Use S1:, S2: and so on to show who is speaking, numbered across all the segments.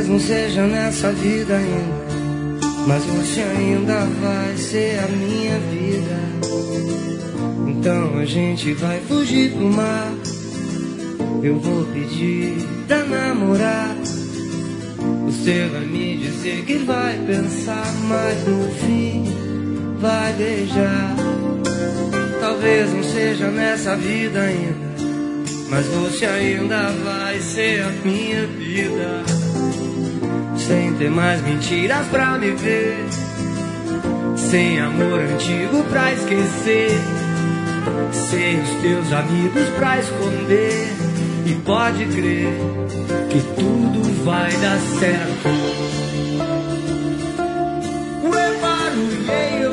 S1: Talvez não seja nessa vida ainda, mas você ainda vai ser a minha vida. Então a gente vai fugir pro mar. Eu vou pedir pra namorar. Você vai me dizer que vai pensar, mas no fim vai beijar. Talvez não seja nessa vida ainda, mas você ainda vai ser a minha vida. Sem ter mais mentiras pra me ver, sem amor antigo pra esquecer, sem os teus amigos pra esconder. E pode crer que tudo vai dar certo. Ué, barulheiro,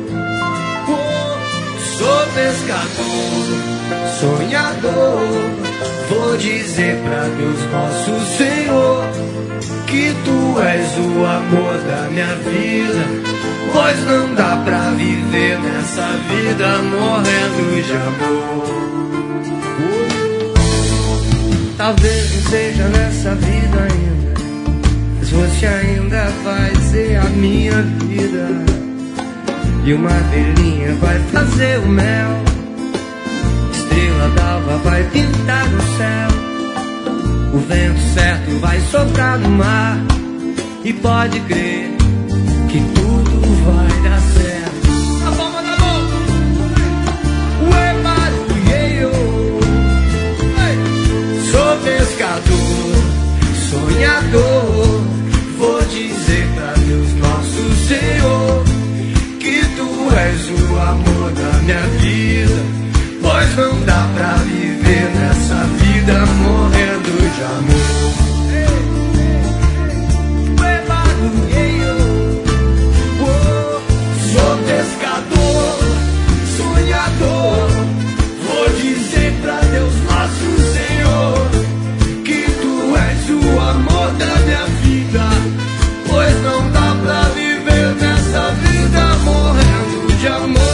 S1: sou pescador, sonhador. Vou dizer pra Deus nosso Senhor que tu és o amor da minha vida, pois não dá pra viver nessa vida morrendo de amor. Talvez não seja nessa vida ainda, mas você ainda vai ser a minha vida. E uma abelhinha vai fazer o mel, estrela d'alva vai pintar no céu, o vento certo vai soprar no mar. E pode crer que tudo vai dar certo. A palma da mão. Ué, barulheiro, sou pescador, sonhador. Vou dizer pra Deus nosso Senhor que tu és o amor da minha vida, pois não dá pra viver nessa vida morrendo de amor. Sou pescador, sonhador. Vou dizer pra Deus nosso Senhor que tu és o amor da minha vida, pois não dá pra viver nessa vida morrendo de amor.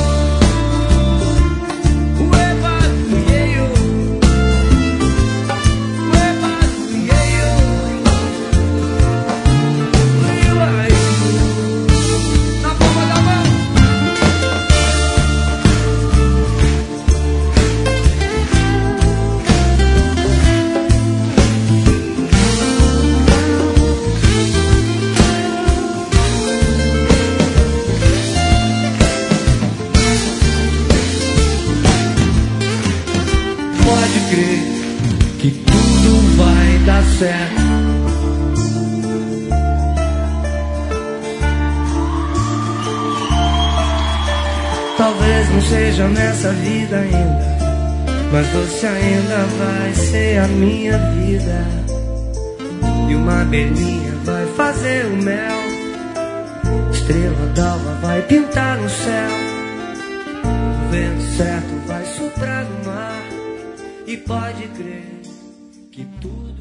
S1: Que tudo vai dar certo. Talvez não seja nessa vida ainda, mas você ainda vai ser a minha vida. E uma abelhinha vai fazer o mel, estrela d'alva vai pintar no céu, o vento certo vai soprar no mar. E pode crer que tudo